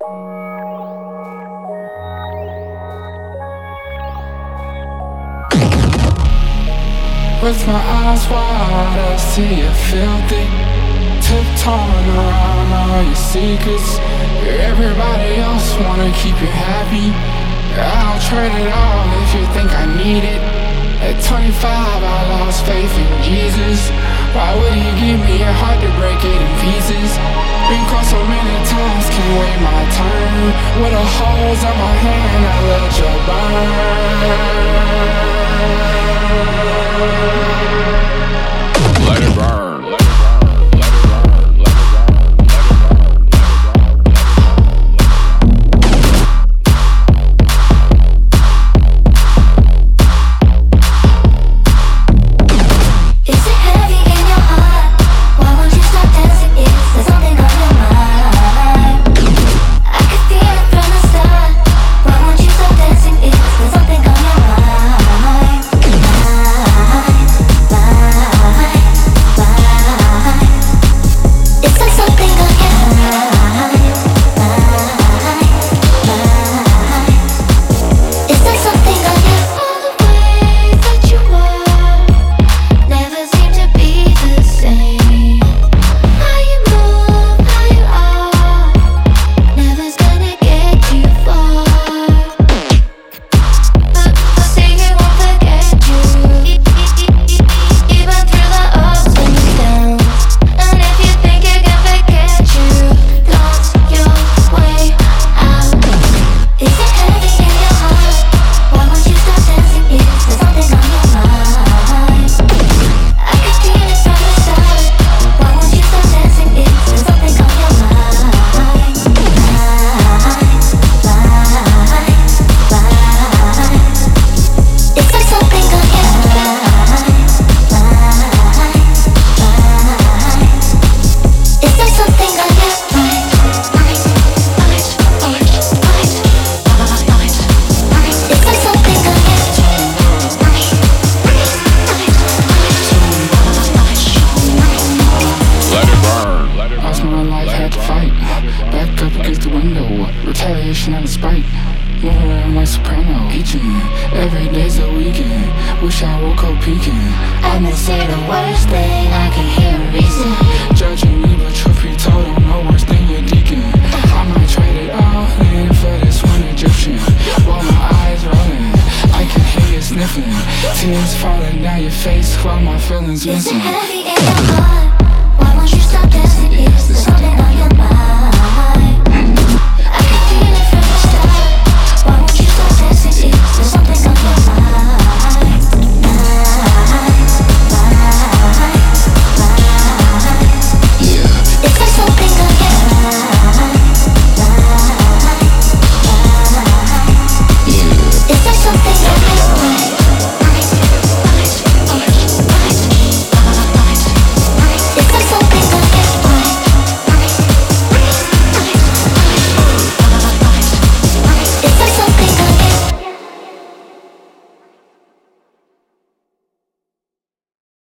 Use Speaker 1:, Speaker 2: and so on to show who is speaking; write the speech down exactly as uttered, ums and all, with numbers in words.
Speaker 1: With my eyes wide, I see you filthy, tiptoeing around all your secrets. Everybody else wanna keep you happy. I'll trade it all if you think I need it. At twenty-five, I lost faith in Jesus. Why would he give me a heart to break it in pieces? Been caught so many times, can't wait my turn. With the holes in my hand, I let you burn. Let it burn. Let it burn. Let it burn. Let it burn.
Speaker 2: Is it heavy in your heart? Why won't you stop dancing? Is there something on your mind? I could feel it from the start. Why won't you stop dancing? Is there something on your mind? Is there something on your mind? Is there something on your mind? All the ways that you walk never seem to be the same. How you move, how you are, never's gonna get you far. But but singing won't forget you, even through the ups and downs. And if you think it can forget you, dance your way out. Is it heavy in your heart? Why won't you stop dancing? Is there something on your mind? I could feel it from the start. Why won't you stop dancing? Is there something on your mind? Is there something on your mind? Is there something on your mind? Is there something on your
Speaker 1: Let it burn. Let it burn. Lost my life, had to fight. Back up against the window. Retaliation out of spite. Move around like soprano. Eaching. Every day's a weekend. Wish I woke up peeking.
Speaker 2: I'ma say the worst thing I can hear a reason.
Speaker 1: Judging me, but truth be told, I'm no worse than your deacon. I might trade it all in for this one Egyptian. While my eyes rolling, I can hear you sniffing. Tears falling down your face while my feelings
Speaker 2: Is it
Speaker 1: missing.
Speaker 2: heavy in your heart?